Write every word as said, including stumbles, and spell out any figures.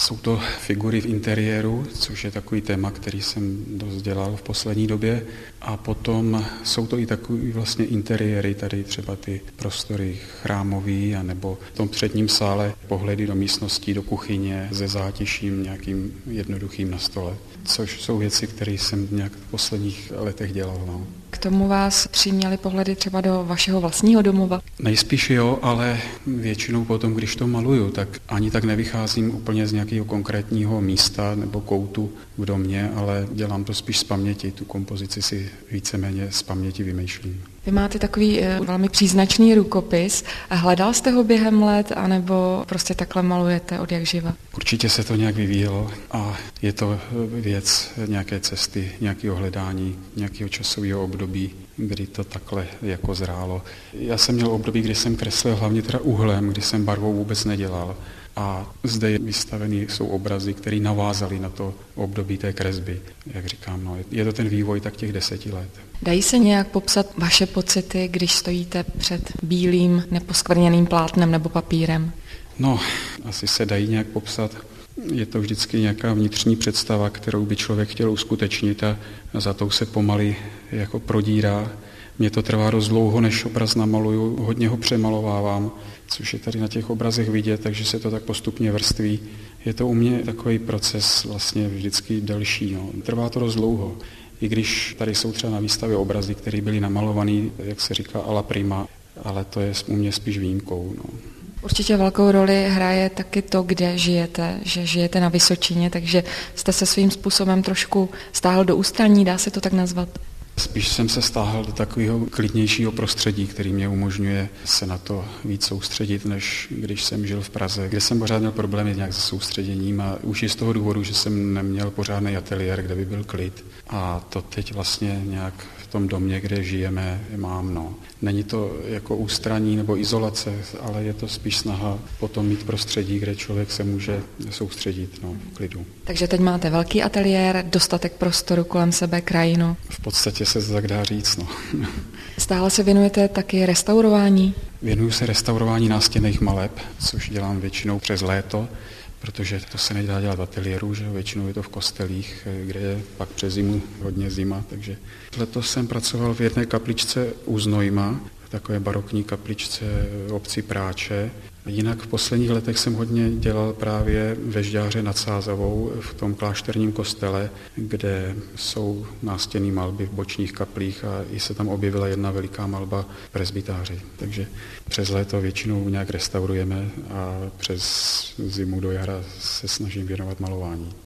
Jsou to figury v interiéru, což je takový téma, který jsem dost dělal v poslední době. A potom jsou to i takový vlastně interiéry, tady třeba ty prostory chrámový, anebo v tom předním sále pohledy do místností, do kuchyně se zátiším nějakým jednoduchým na stole. Což jsou věci, které jsem nějak v posledních letech dělal. No. K tomu vás přiměly pohledy třeba do vašeho vlastního domova? Nejspíš jo, ale většinou potom, když to maluju, tak ani tak nevycházím úplně z nějakého konkrétního místa nebo koutu v domě, ale dělám to spíš z paměti. Tu kompozici si víceméně z paměti vymýšlím. Vy máte takový e, velmi příznačný rukopis. Hledal jste ho během let, anebo prostě takhle malujete od jak živa? Určitě se to nějak vyvíjelo a je to věc nějaké cesty, nějakého hledání, nějakého časového období, kdy to takhle jako zrálo. Já jsem měl období, kdy jsem kreslil hlavně teda uhlem, kdy jsem barvou vůbec nedělal. A zde je vystavený jsou obrazy, které navázaly na to období té kresby. Jak říkám, no, je to ten vývoj tak těch deseti let. Dají se nějak popsat vaše pocity, když stojíte před bílým, neposkvrněným plátnem nebo papírem? No, asi se dají nějak popsat. Je to vždycky nějaká vnitřní představa, kterou by člověk chtěl uskutečnit a za tou se pomaly jako prodírá. Mně to trvá dost dlouho, než obraz namaluju, hodně ho přemalovávám, což je tady na těch obrazech vidět, takže se to tak postupně vrství. Je to u mě takový proces vlastně vždycky delší. No. Trvá to dost dlouho. I když tady jsou třeba na výstavě obrazy, které byly namalované, jak se říká, a la prima, ale to je u mě spíš výjimkou. No. Určitě velkou roli hraje taky to, kde žijete, že žijete na Vysočině, takže jste se svým způsobem trošku stáhl do ústraní, dá se to tak nazvat? Spíš jsem se stáhl do takového klidnějšího prostředí, který mě umožňuje se na to víc soustředit, než když jsem žil v Praze, kde jsem pořád měl problémy nějak se soustředěním a už i z toho důvodu, že jsem neměl pořádný ateliér, kde by byl klid. A to teď vlastně nějak v tom domě, kde žijeme, mám. No. Není to jako ústraní nebo izolace, ale je to spíš snaha potom mít prostředí, kde člověk se může soustředit no, v klidu. Takže teď máte velký ateliér, dostatek prostoru kolem sebe, krajinu. V podstatě se to tak dá říct. No. Stále se věnujete taky restaurování? Věnuju se restaurování nástěnných maleb, což dělám většinou přes léto, protože to se nedá dělat v ateliéru, že většinou je to v kostelích, kde je pak přes zimu hodně zima. Takže letos jsem pracoval v jedné kapličce u Znojma, takové barokní kapličce v obci Práče. Jinak v posledních letech jsem hodně dělal právě ve Žďáře nad Sázavou v tom klášterním kostele, kde jsou nástěnné malby v bočních kaplích a i se tam objevila jedna veliká malba v presbytáři. Takže přes léto většinou nějak restaurujeme a přes zimu do jara se snažím věnovat malování.